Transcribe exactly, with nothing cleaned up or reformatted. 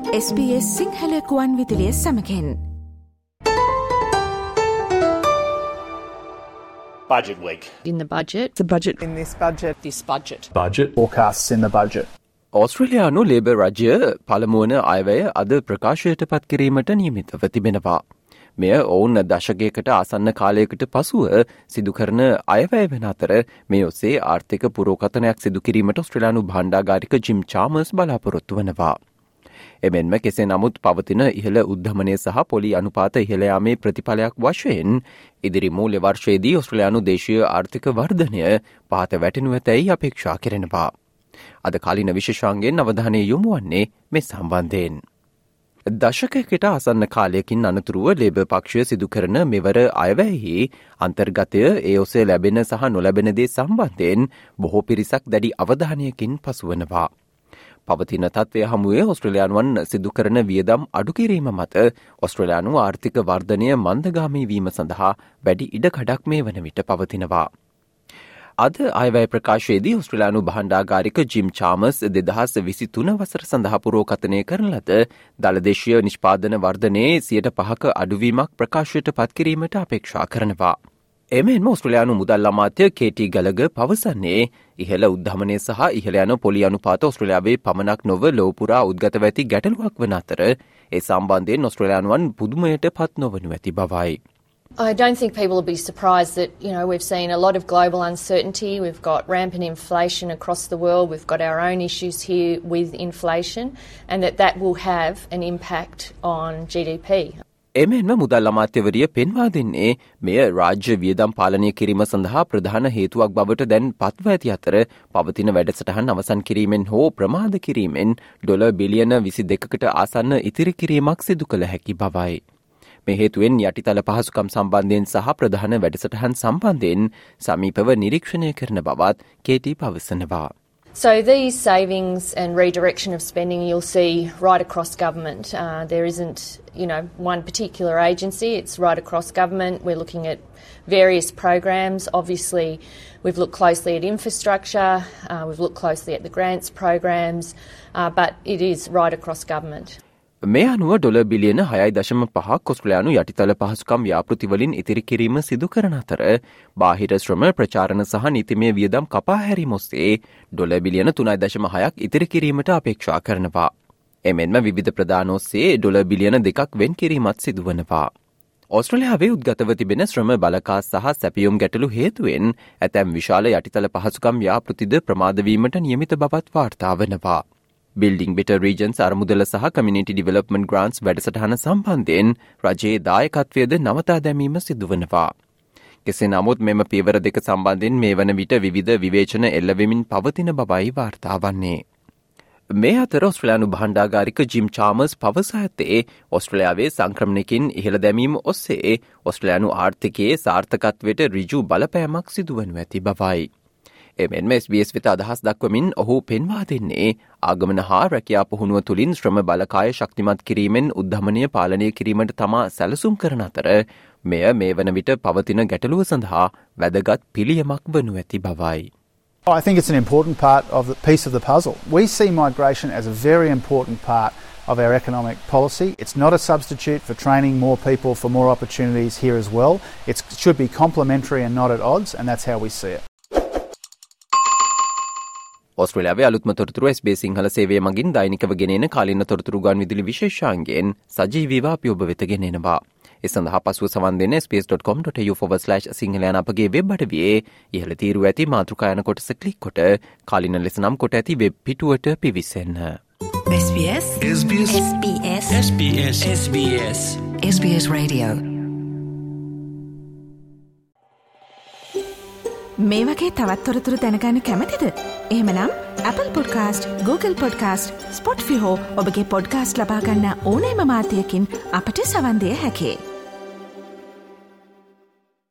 S B S Sinhala කුවන් විදුලිය සමගින් Budget week. In the budget. The budget. In this budget. This budget. Budget. Forecasts in the budget. ඕස්ට්‍රේලියානු labour රජය පළමුවන අයවැය අද ප්‍රකාශයට පත් කිරීමට නියමිතව තිබෙනවා. මෙය ඔවුන් දශකයකට ආසන්න කාලයකට පසුව සිදු කරන අයවැය වෙන අතර මේ ඔස්සේ ආර්ථික පුරෝකථනයක් සිදු කිරීමට ඕස්ට්‍රේලියානු භාණ්ඩාගාරික ජිම් චාමර්ස් බලාපොරොත්තු වනවා. එමෙන්ම කෙසේ නමුත් පවතින ඉහළ උද්ධමනය සහ පොලි අනුපාත ඉහළ යාමේ ප්‍රතිඵලයක් වශයෙන් ඉදිරි මූල්‍ය වර්ෂයේදී ඕස්ට්‍රේලියානු දේශීය ආර්ථික වර්ධනය පහත වැටෙනු ඇතැයි අපේක්ෂා කෙරෙනවා. අද කාලින විශේෂාංගයෙන් අවධානය යොමු වන්නේ මේ සම්බන්ධයෙන්. දශකයකට ආසන්න කාලයකින් අනතුරුව ලේබර් පක්ෂය සිදු කරන මෙවර අයවැයෙහි අන්තර්ගතය ඒ ඔස්සේ ලැබෙන සහ නොලැබෙන දේ සම්බන්ධයෙන් බොහෝ පිරිසක් දැඩි අවධානයකින් පසුවනවා. පවතින තත්ත්වය හමුවේ ඕස්ට්‍රේලියානුවන් සිදු කරන වියදම් අඩු කිරීම මත ඕස්ට්‍රේලියානු ආර්ථික වර්ධනය මන්දගාමී වීම සඳහා වැඩි ඉඩකඩක් මේ වන විට පවතිනවා. අද අයවැය ප්‍රකාශයේදී ඕස්ට්‍රේලියානු භාණ්ඩාගාරික ජිම් චාමර්ස් දෙදහස් විසිතුන වසර සඳහා පුරෝකථනය කරන ලද දළදේශීය නිෂ්පාදන වර්ධනයේ සියයට පහක අඩුවීමක් ප්‍රකාශයට පත් කිරීමට අපේක්ෂා කරනවා. එමෙන්ම ඕස්ට්‍රේලියානු මුදල් අමාත්‍ය කේටි ගලග පවසන්නේ ඉහළ උද්ධමනය සහ ඉහළ යන පොලි අනුපාත ඕස්ට්‍රේලියාවේ පමණක් නොව ලොව පුරා උද්ගතව ඇති ගැටලුවක් වන අතර ඒ සම්බන්ධයෙන් ඕස්ට්‍රේලියානුවන් පුදුමයට පත් නොවනු ඇති බවයි. I don't think people will be surprised that, you know, we've seen a lot of global uncertainty. We've got rampant inflation across the world. We've got our own issues here with inflation, and that that will have an impact on G D P. එමෙන්ම මුදල් අමාත්‍යවරිය පෙන්වා දෙන්නේ මෙය රාජ්‍ය වියදම් පාලනය කිරීම සඳහා ප්‍රධාන හේතුවක් බවට දැන් පත්ව ඇති අතර පවතින වැඩසටහන් අවසන් කිරීමෙන් හෝ ප්‍රමාද කිරීමෙන් ඩොලර් බිලියන විසි දෙකකට ආසන්න ඉතිරි කිරීමක් සිදු කළ හැකි බවයි. මේ හේතුවෙන් යටිතල පහසුකම් සම්බන්ධයෙන් සහ ප්‍රධාන වැඩසටහන් සම්බන්ධයෙන් සමීපව නිරීක්ෂණය කරන බවත් කේටි පවසනවා. So these savings and redirection of spending you'll see right across government. Uh, there isn't, you know, one particular agency. It's right across government. We're looking at various programs. Obviously, we've looked closely at infrastructure. Uh, we've looked closely at the grants programs. Uh, but it is right across government. මේ අනුව dollar බිලියන හයයි දශම පහක් ඕස්ට්‍රේලියානු යටිතල පහසුකම් ව්‍යාපෘතිවලින් ඉතිරි කිරීම සිදු කරන අතර බාහිර ශ්‍රම ප්‍රචාරණ සහ නීතිමය වියදම් කපා හැරීම ඔස්සේ ඩොලර් බිලියන තුනයි දශම හයක් ඉතිරි කිරීමට අපේක්ෂා කරනවා. එමෙන්ම විවිධ ප්‍රදාන ඔස්සේ ඩොලර් බිලියන දෙකක් වෙන් කිරීමත් සිදුවනවා. ඕස්ට්‍රේලියාවේ උද්ගතව තිබෙන ශ්‍රම බලකා සහ සැපියුම් ගැටලු හේතුවෙන් ඇතැම් විශාල යටිතල පහසුකම් ව්‍යාපෘතිද ප්‍රමාද වීමට නියමිත බවත් වාර්තා වෙනවා. Building Better Regions අරමුදල සහ Community Development Grants වැඩසටහන සම්බන්ධයෙන් රජයේ දායකත්වයද නවතා දැමීම සිදුවනවා. කෙසේ නමුත් මෙම පියවර දෙක සම්බන්ධයෙන් මේ වන විට විවිධ විවේචන එල්ලවෙමින් පවතින බවයි වාර්තා වන්නේ. මේ අතර ඕස්ට්‍රේලියානු භාණ්ඩාගාරික ජිම් චාමර්ස් පවසා ඇත්තේ ඕස්ට්‍රේලියාවේ සංක්‍රමණයකින් ඉහළ දැමීම ඔස්සේ ඕස්ට්‍රේලියානු ආර්ථිකයේ සාර්ථකත්වයට ඍජු බලපෑමක් සිදුවනු ඇති බවයි. එමෙන්ම S B S වෙත අදහස් දක්වමින් ඔහු පෙන්වා දෙන්නේ ආගමන හා රැකියා පුහුණුව තුළින් ශ්‍රම බලකාය ශක්තිමත් කිරීමෙන් උද්ධමනය පාලනය කිරීමට තමා සැලසුම් කරන අතර මෙය මේ වන විට පවතින ගැටලුව සඳහා වැදගත් පිළියමක් වනු ඇති බවයි. I think it's an important part of the piece of the puzzle. We see migration as a very important part of our economic policy. It's not a substitute for training more people for more opportunities here as well. It should be complementary and not at odds, and that's how we see it. ඕස්ට්‍රේලියාවේ අලුත්ම තොරතුරු S B S Sinhala සේවය මගින් දෛනිකව ගෙනෙන කාලින තොරතුරු ගුවන් විදුලි විශේෂාංගයෙන් සජීවීව අපි ඔබ වෙත ගෙනෙනවා. ඒ සඳහා පසුව සවන් දෙන්න s b s dot com dot a u forward slash Sinhala යන අපගේ වෙබ් අඩවියේ ඉහළ තීරුව ඇති මාතෘකා යන කොටස ක්ලික් කොට කාලින ලෙස නම් කොට ඇති වෙබ් පිටුවට පිවිසෙන්න. S B S S B S S B S S B S S B S S B S Radio මේ වගේ තවත් තොරතුරු දැනගන්න කැමතිද? එහෙමනම් Apple Podcast, Google Podcast, Spotify හෝ ඔබගේ පොඩ්කාස්ට් ලබා ගන්න ඕනෑම මාධ්‍යයකින් අපට සවන් දෙන්න හැකියි.